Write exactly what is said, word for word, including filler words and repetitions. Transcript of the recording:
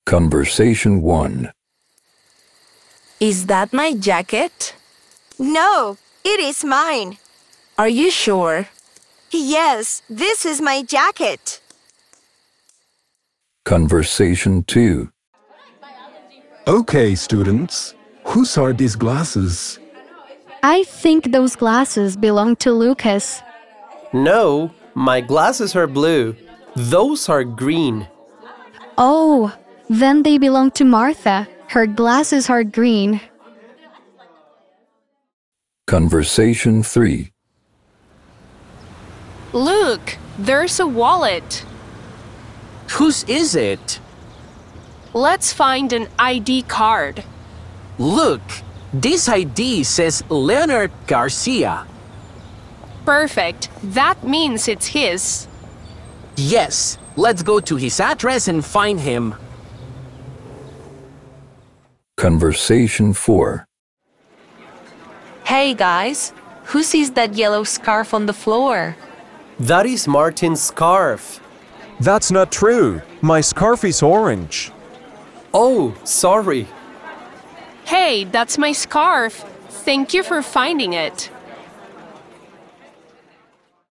Conversation one. Is that my jacket? No, it is mine. Are you sure? Yes, this is my jacket. Conversation two. Okay, students, whose are these glasses? I think those glasses belong to Lucas. No, my glasses are blue. Those are green. Oh, then they belong to Martha. Her glasses are green. Conversation three. Look, there's a wallet. Whose is it? Let's find an I D card. Look, this I D says Leonard Garcia. Perfect. That means it's his. Yes, let's go to his address and find him. Conversation four. Hey guys, who sees that yellow scarf on the floor? That is Martin's scarf. That's not true. My scarf is orange. Oh, sorry. Hey, that's my scarf. Thank you for finding it.